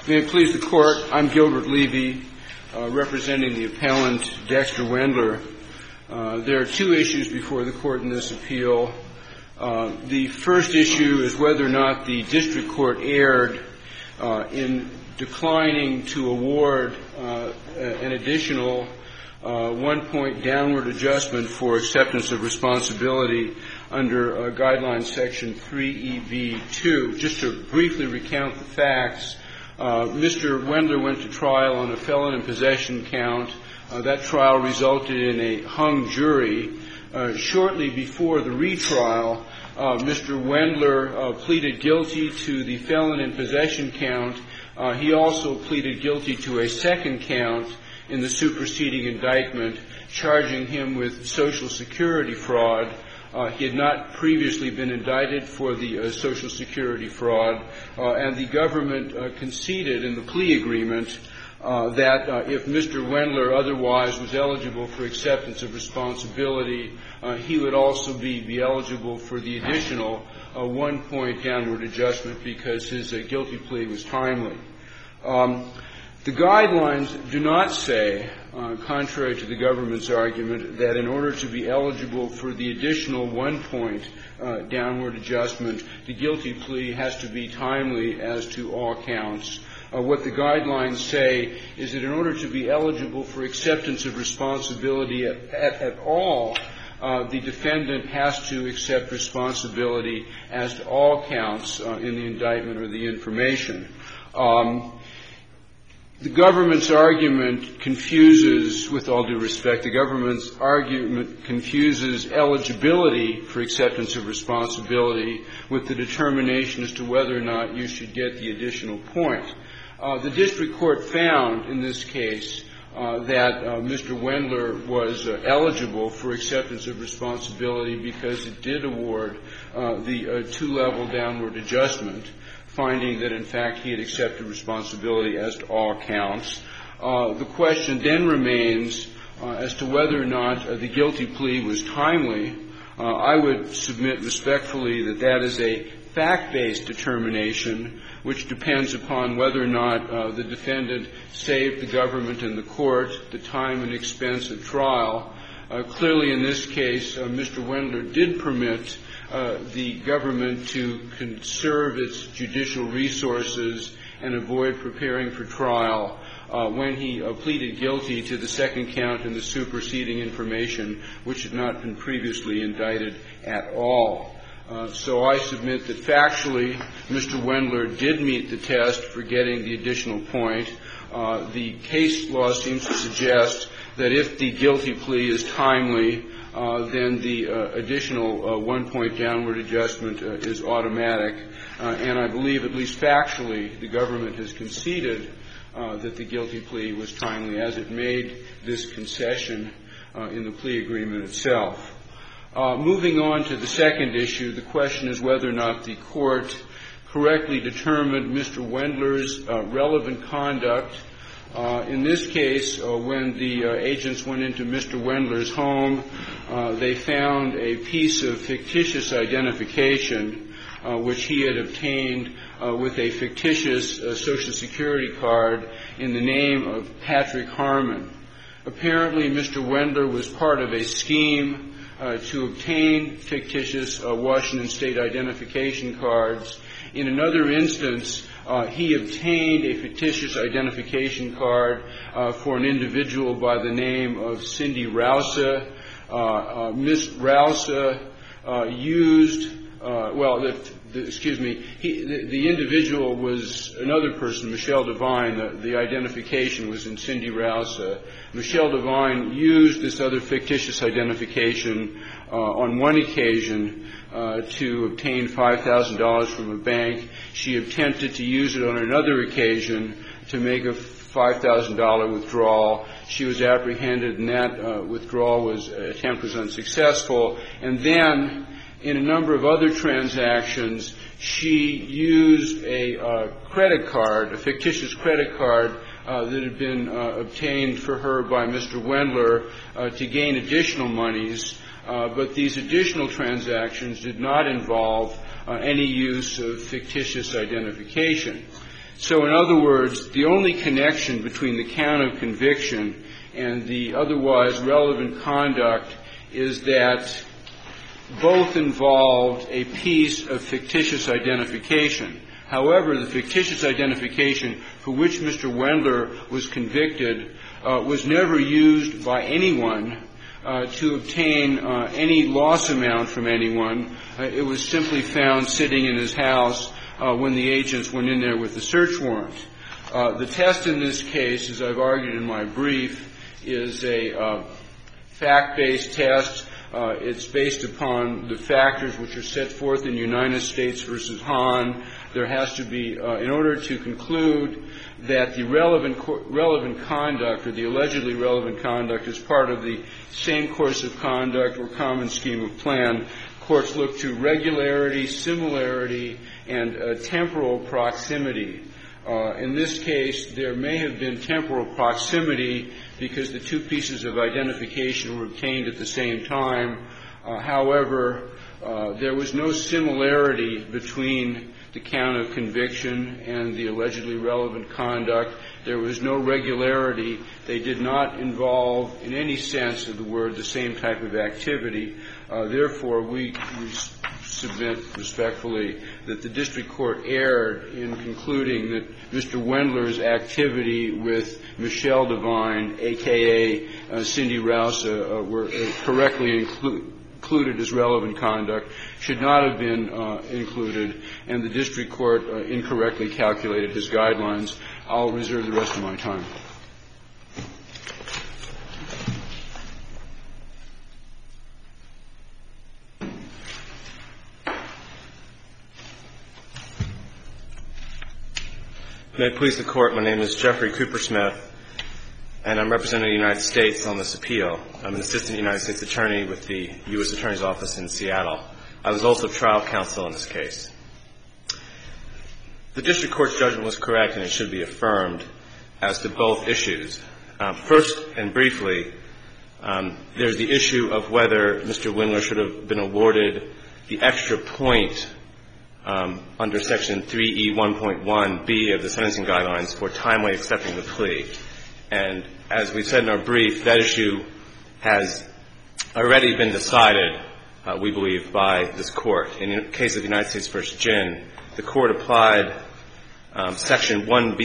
May it please the Court, I'm Gilbert Levy, representing the appellant Dexter Wendler. There are two issues before the Court in this appeal. The first issue is whether or not the district court erred in declining to award an additional 1-point downward adjustment for acceptance of responsibility under Guideline Section 3EB2. Just to briefly recount the facts, Mr. Wendler went to trial on a felon in possession count. That trial resulted in a hung jury. Shortly before the retrial, Mr. Wendler pleaded guilty to the felon in possession count. He also pleaded guilty to a second count in the superseding indictment, charging him with Social Security fraud. He had not previously been indicted for the Social Security fraud, and the government conceded in the plea agreement that if Mr. Wendler otherwise was eligible for acceptance of responsibility, he would also be eligible for the additional 1-point downward adjustment because his guilty plea was timely. The guidelines do not say, contrary to the government's argument, that in order to be eligible for the additional 1-point downward adjustment, the guilty plea has to be timely as to all counts. What the guidelines say is that in order to be eligible for acceptance of responsibility at all, the defendant has to accept responsibility as to all counts in the indictment or the information. The government's argument confuses, with all due respect, the government's argument confuses eligibility for acceptance of responsibility with the determination as to whether or not you should get the additional point. The district court found in this case that Mr. Wendler was eligible for acceptance of responsibility because it did award the two-level downward adjustment, finding that, in fact, he had accepted responsibility as to all counts. The question then remains as to whether or not the guilty plea was timely. I would submit respectfully that that is a fact-based determination which depends upon whether or not the defendant saved the government and the court the time and expense of trial. Clearly, in this case, Mr. Wendler did permit the government to conserve its judicial resources and avoid preparing for trial when he pleaded guilty to the second count in the superseding information, which had not been previously indicted at all. So I submit that factually Mr. Wendler did meet the test for getting the additional point. The case law seems to suggest that if the guilty plea is timely, then the additional 1-point downward adjustment is automatic. And I believe, at least factually, the government has conceded that the guilty plea was timely as it made this concession in the plea agreement itself. Moving on to the second issue, the question is whether or not the court correctly determined Mr. Wendler's relevant conduct. In this case, when the agents went into Mr. Wendler's home, they found a piece of fictitious identification which he had obtained with a fictitious Social Security card in the name of Patrick Harmon. Apparently, Mr. Wendler was part of a scheme to obtain fictitious Washington State identification cards. In another instance, he obtained a fictitious identification card for an individual by the name of Cindy Rausa. Miss Rausa used, the individual was another person, Michelle Devine. The identification was in Cindy Rausa. Michelle Devine used this other fictitious identification on one occasion to obtain $5,000 from a bank. She attempted to use it on another occasion to make a $5,000 withdrawal. She was apprehended, and that withdrawal attempt was unsuccessful. And then, in a number of other transactions, she used a credit card, a fictitious credit card that had been obtained for her by Mr. Wendler to gain additional monies. But these additional transactions did not involve any use of fictitious identification. So in other words, the only connection between the count of conviction and the otherwise relevant conduct is that both involved a piece of fictitious identification. However, the fictitious identification for which Mr. Wendler was convicted was never used by anyone to obtain any loss amount from anyone. It was simply found sitting in his house when the agents went in there with the search warrant. The test in this case, as I've argued in my brief, is a fact-based test. It's based upon the factors which are set forth in United States versus Hahn. There has to be, in order to conclude that the relevant conduct or the allegedly relevant conduct is part of the same course of conduct or common scheme of plan, courts look to regularity, similarity, and temporal proximity. In this case, there may have been temporal proximity because the two pieces of identification were obtained at the same time. However, there was no similarity between the count of conviction and the allegedly relevant conduct. There was no regularity. They did not involve, in any sense of the word, the same type of activity. Therefore, we submit respectfully that the district court erred in concluding that Mr. Wendler's activity with Michelle Devine, a.k.a. Cindy Rouse, were correctly included as relevant conduct, should not have been included, and the district court incorrectly calculated his guidelines. I'll reserve the rest of my time. May it please the Court, my name is Jeffrey Cooper-Smith, and I'm representing the United States on this appeal. I'm an assistant United States attorney with the U.S. Attorney's Office in Seattle. I was also trial counsel in this case. The district court's judgment was correct, and it should be affirmed as to both issues. First and briefly, there's the issue of whether Mr. Wendler should have been awarded the extra point under Section 3E1.1b of the sentencing guidelines for timely accepting the plea. And as we said in our brief, that issue has already been decided, we believe, by this Court. In the case of the United States v. Ginn, the Court applied Section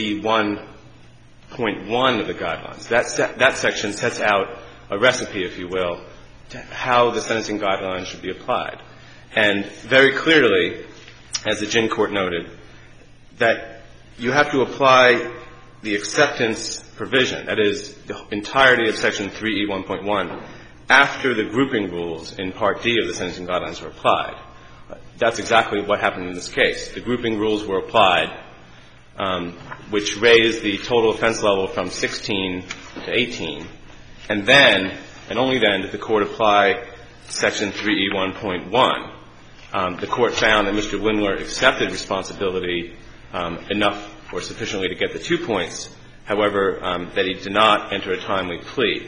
1B1.1 of the guidelines. That section sets out a recipe, if you will, to how the sentencing guidelines should be applied. And very clearly, as the Ginn Court noted, that you have to apply the acceptance provision, that is, the entirety of Section 3E1.1, after the grouping rules in Part D of the sentencing guidelines were applied. That's exactly what happened in this case. The grouping rules were applied, which raised the total offense level from 16 to 18, and then, and only then, did the Court apply Section 3E1.1. The Court found that Mr. Wendler accepted responsibility enough or sufficiently to get the 2 points, however, that he did not enter a timely plea.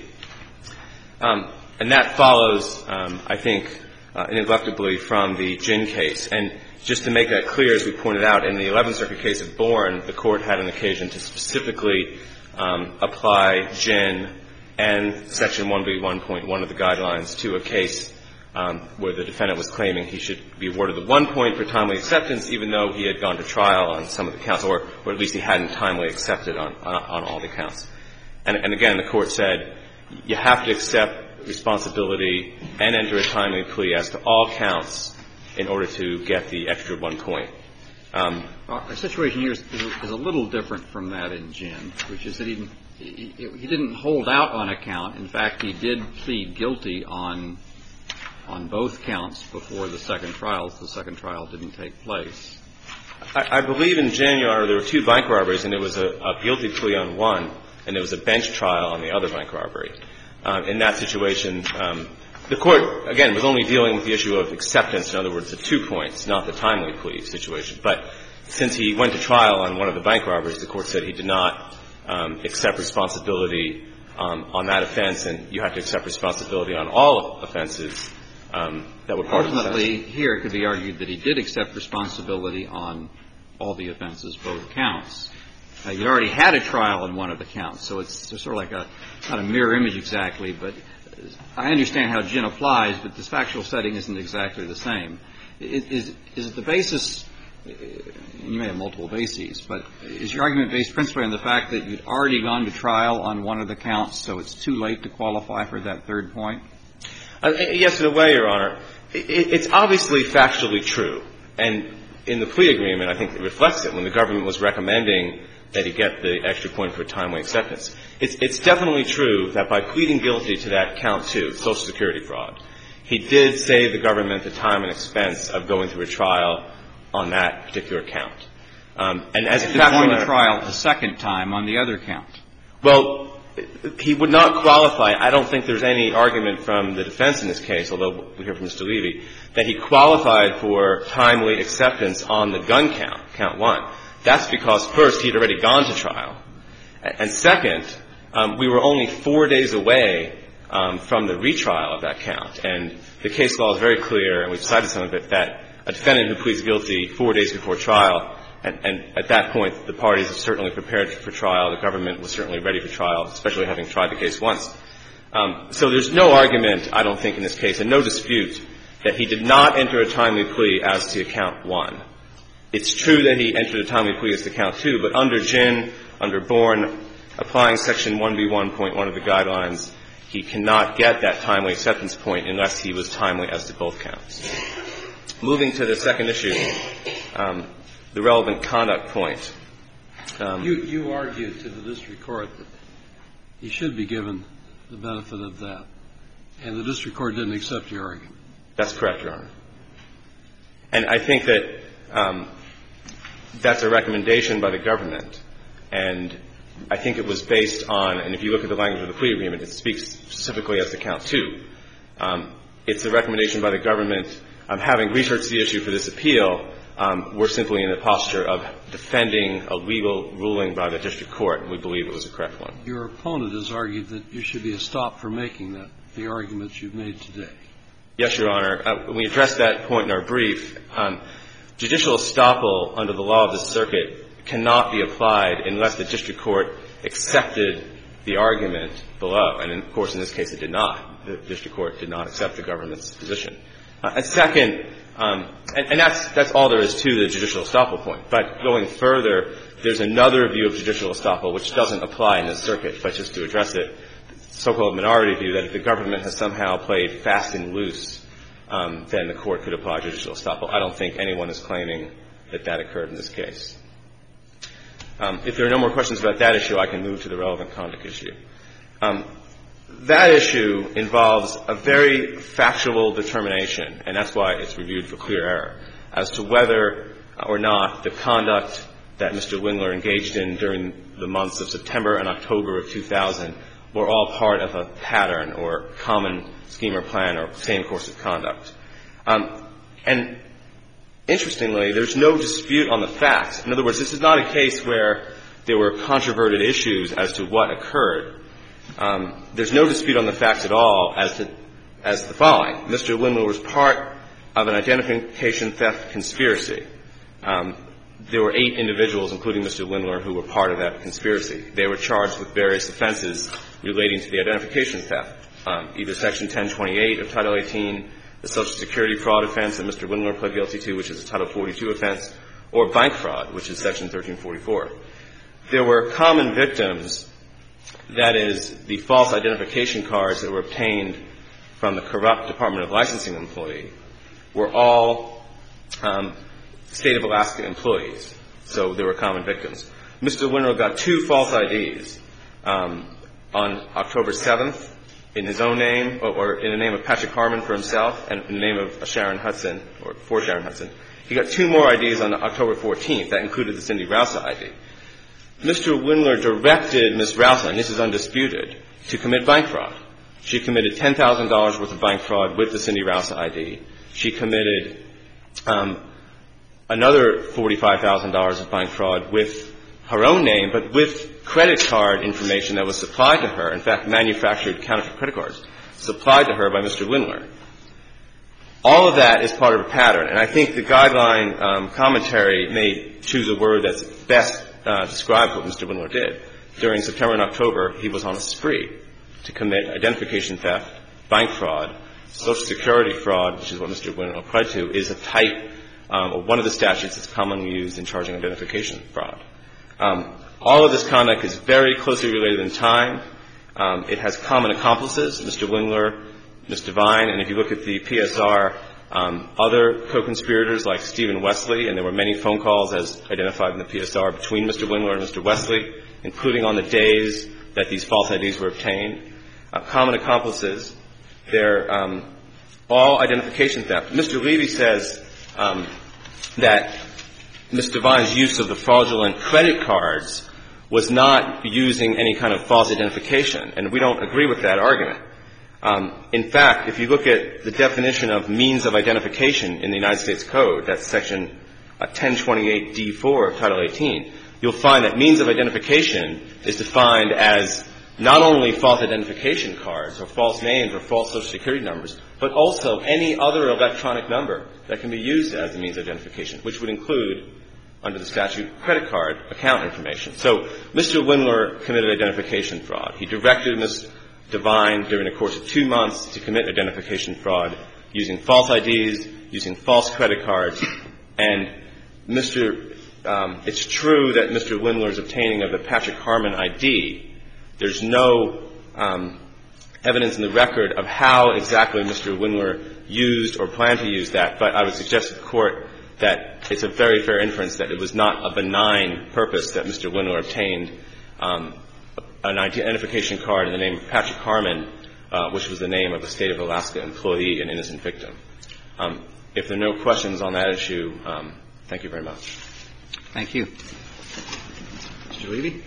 And that follows, I think, ineluctably from the Ginn case. And just to make that clear, as we pointed out, in the 11th Circuit case of Bourne, the Court had an occasion to specifically apply Ginn and Section 1B1.1 of the guidelines to a case where the defendant was claiming he should be awarded the 1 point for timely acceptance, even though he had gone to trial on some of the counts, or at least he hadn't timely accepted on all the counts. And again, the Court said you have to accept responsibility and enter a timely plea as to all counts in order to get the extra 1 point. Our situation here is a little different from that in Ginn, which is that he didn't hold out on a count. In fact, he did plead guilty on both counts before the second trial. The second trial didn't take place. I believe in Ginn, Your Honor, there were 2 bank robberies, and it was a guilty plea on one, and there was a bench trial on the other bank robbery. In that situation, the Court, again, was only dealing with the issue of acceptance, in other words, the 2 points, not the timely plea situation. But since he went to trial on one of the bank robberies, the Court said he did not accept responsibility on that offense, and you have to accept responsibility on all offenses that were part of the sentence. Ultimately, here it could be argued that he did accept responsibility on all the offenses, both counts. You already had a trial on one of the counts, so it's sort of like not a mirror image exactly, but I understand how Ginn applies, but this factual setting isn't exactly the same. Is it the basis, you may have multiple bases, but is your argument based principally on the fact that you'd already gone to trial on one of the counts, so it's too late to qualify for that third point? Yes, in a way, Your Honor. It's obviously factually true. And in the plea agreement, I think it reflects it when the government was recommending that he get the extra point for timely acceptance. It's definitely true that by pleading guilty to that count 2, Social Security fraud, he did save the government the time and expense of going through a trial on that particular count. And as a factual going to trial a second time on the other count. Well, he would not qualify. I don't think there's any argument from the defense in this case, although we hear from Mr. Levy, that he qualified for timely acceptance on the gun count, count 1. That's because, first, he had already gone to trial. And second, we were only 4 days away from the retrial of that count. And the case law is very clear, and we've cited some of it, that a defendant who pleads guilty 4 days before trial, and at that point the parties are certainly prepared for trial, the government was certainly ready for trial, especially having tried the case once. So there's no argument, I don't think, in this case, and no dispute that he did not enter a timely plea as to count 1. It's true that he entered a timely plea as to count 2, but under Ginn, under Bourne, applying Section 1B1.1 of the guidelines, he cannot get that timely acceptance point unless he was timely as to both counts. Moving to the second issue, the relevant conduct point. You argued to the district court that he should be given the benefit of that, and the district court didn't accept your argument. That's correct, Your Honor. And I think that that's a recommendation by the government, and I think it was based on, and if you look at the language of the plea agreement, it speaks specifically as to count 2. It's a recommendation by the government. Having researched the issue for this appeal, we're simply in the posture of defending a legal ruling by the district court, and we believe it was a correct one. Your opponent has argued that you should be a stop for making that, the arguments you've made today. Yes, Your Honor. We addressed that point in our brief. Judicial estoppel under the law of the circuit cannot be applied unless the district court accepted the argument below. And, of course, in this case it did not. The district court did not accept the government's position. And second, and that's all there is to the judicial estoppel point. But going further, there's another view of judicial estoppel which doesn't apply in this circuit, but just to address it, so-called minority view, that if the government has somehow played fast and loose, then the court could apply judicial estoppel. I don't think anyone is claiming that that occurred in this case. If there are no more questions about that issue, I can move to the relevant conduct issue. That issue involves a very factual determination, and that's why it's reviewed for clear error, as to whether or not the conduct that Mr. Windler engaged in during the months of September and October of 2000 were all part of a pattern or common scheme or plan or same course of conduct. And interestingly, there's no dispute on the facts. In other words, this is not a case where there were controverted issues as to what occurred. There's no dispute on the facts at all as the following. Mr. Windler was part of an identification theft conspiracy. There were 8 individuals, including Mr. Windler, who were part of that conspiracy. They were charged with various offenses relating to the identification theft, either Section 1028 of Title 18, the Social Security fraud offense that Mr. Windler pled guilty to, which is a Title 42 offense, or bank fraud, which is Section 1344. There were common victims, that is, the false identification cards that were obtained from the corrupt Department of Licensing employee, were all State of Alaska employees. So there were common victims. Mr. Windler got 2 false IDs on October 7th in his own name, or in the name of Patrick Harmon for himself, and in the name of Sharon Hudson, or for Sharon Hudson. He got 2 more IDs on October 14th. That included the Cindy Rousa ID. Mr. Windler directed Ms. Rousa, and this is undisputed, to commit bank fraud. She committed $10,000 worth of bank fraud with the Cindy Rousa ID. She committed another $45,000 of bank fraud with her own name, but with credit card information that was supplied to her, in fact, manufactured counterfeit credit cards, supplied to her by Mr. Windler. All of that is part of a pattern. And I think the guideline commentary may choose a word that's best describes what Mr. Wendler did. During September and October, he was on a spree to commit identification theft, bank fraud, Social Security fraud, which is what Mr. Wendler pled to, is a type of one of the statutes that's commonly used in charging identification fraud. All of this conduct is very closely related in time. It has common accomplices, Mr. Wendler, Ms. Devine, and if you look at the PSR, other co-conspirators like Stephen Wesley, and there were many phone calls as identified in the PSR between Mr. Wendler and Mr. Wesley, including on the days that these false IDs were obtained. Common accomplices, they're all identification theft. Mr. Levy says that Ms. Devine's use of the fraudulent credit cards was not using any kind of false identification, and we don't agree with that argument. In fact, if you look at the definition of means of identification in the United States Code, that's Section 1028D4 of Title 18, you'll find that means of identification is defined as not only false identification cards or false names or false Social Security numbers, but also any other electronic number that can be used as a means of identification, which would include, under the statute, credit card account information. So Mr. Wendler committed identification fraud. He directed Ms. Devine during the course of 2 months to commit identification fraud using false IDs, using false credit cards, and it's true that Mr. Wendler's obtaining of the Patrick Harmon ID, there's no evidence in the record of how exactly Mr. Wendler used or planned to use that, but I would suggest to the Court that it's a very fair inference that it was not a benign purpose that Mr. Wendler obtained an identification card in the name of Patrick Harmon, which was the name of a State of Alaska employee, an innocent victim. If there are no questions on that issue, thank you very much. Thank you. Mr. Levy?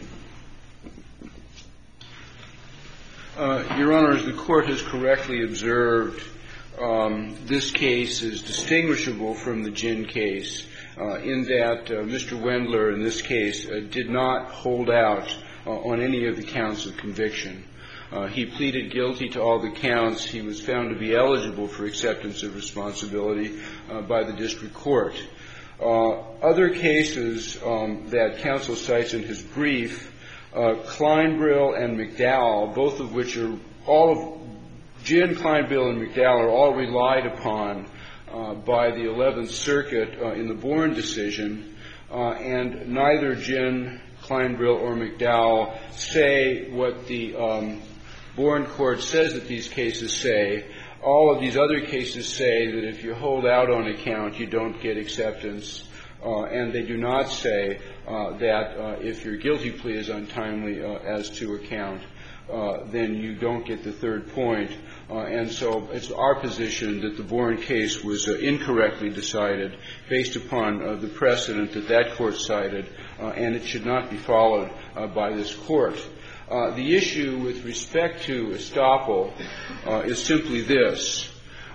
Your Honor, as the Court has correctly observed, this case is distinguishable from the Ginn case in that Mr. Wendler, in this case, did not hold out on any of the counts of conviction. He pleaded guilty to all the counts. He was found to be eligible for acceptance of responsibility by the district court. Other cases that counsel cites in his brief, Kleinbrill and McDowell, both of which are all of Ginn, Kleinbrill, and McDowell are all relied upon by the 11th Circuit in the Bourne decision, and neither Ginn, Kleinbrill, or McDowell say what the Bourne court says that these cases say. All of these other cases say that if you hold out on a count, you don't get acceptance, and they do not say that if your guilty plea is untimely as to a count, then you don't get the third point. And so it's our position that the Bourne case was incorrectly decided based upon the precedent that that court cited, and it should not be followed by this court. The issue with respect to estoppel is simply this.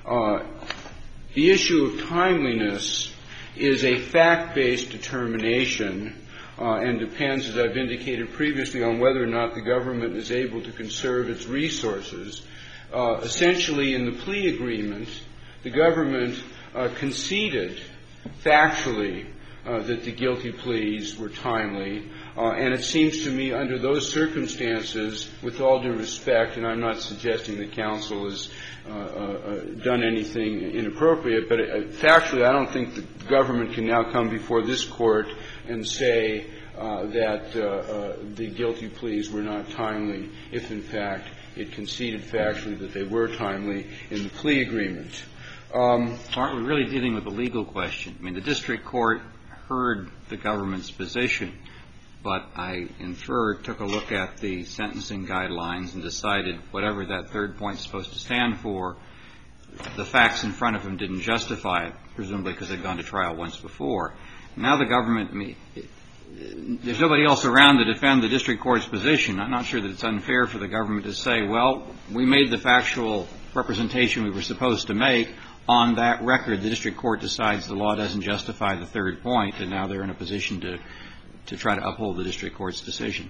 The issue of timeliness is a fact-based determination and depends, as I've indicated previously, on whether or not the government is able to conserve its resources. Essentially, in the plea agreement, the government conceded factually that the guilty pleas were timely, and it seems to me under those circumstances, with all due respect, and I'm not suggesting that counsel has done anything inappropriate, but factually I don't think the government can now come before this court and say that the guilty pleas were not timely if, in fact, it conceded factually that they were timely in the plea agreement. Aren't we really dealing with a legal question? I mean, the district court heard the government's position, but I infer took a look at the sentencing guidelines and decided whatever that third point is supposed to stand for, the facts in front of him didn't justify it, presumably because they'd gone to trial once before. Now the government, I mean, there's nobody else around to defend the district court's position. I'm not sure that it's unfair for the government to say, well, we made the factual representation we were supposed to make. On that record, the district court decides the law doesn't justify the third point, and now they're in a position to try to uphold the district court's decision.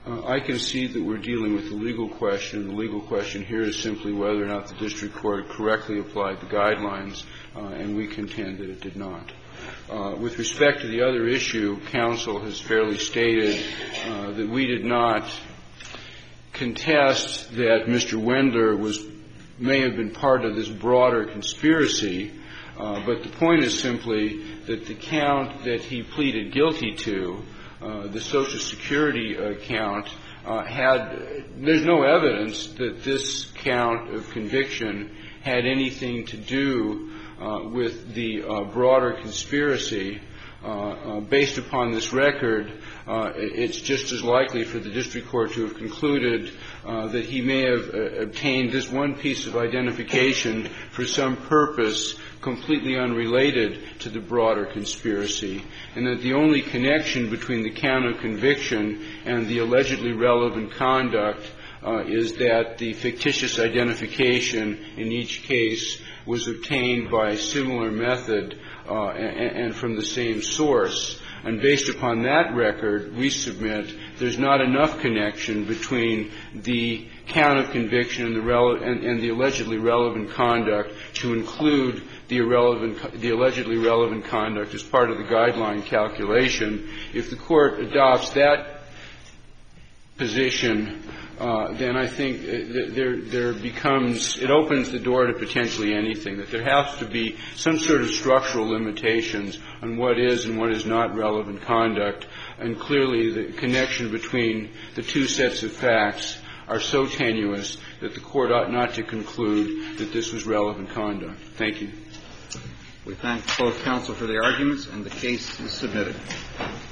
I can see that we're dealing with a legal question. The legal question here is simply whether or not the district court correctly applied the guidelines, and we contend that it did not. With respect to the other issue, counsel has fairly stated that we did not contest that Mr. Wendler may have been part of this broader conspiracy, but the point is simply that the count that he pleaded guilty to, the Social Security count, there's no evidence that this count of conviction had anything to do with the broader conspiracy. Based upon this record, it's just as likely for the district court to have concluded that he may have obtained this one piece of identification for some purpose completely unrelated to the broader conspiracy, and that the only connection between the count of conviction and the allegedly relevant conduct is that the fictitious identification in each case was obtained by a similar method and from the same source. And based upon that record, we submit there's not enough connection between the count of conviction and the allegedly relevant conduct to include the allegedly relevant conduct as part of the guideline calculation. If the court adopts that position, then I think it opens the door to potentially anything, that there has to be some sort of structural limitations on what is and what is not relevant conduct. And clearly the connection between the two sets of facts are so tenuous that the court ought not to conclude that this was relevant conduct. Thank you. We thank both counsel for their arguments, and the case is submitted.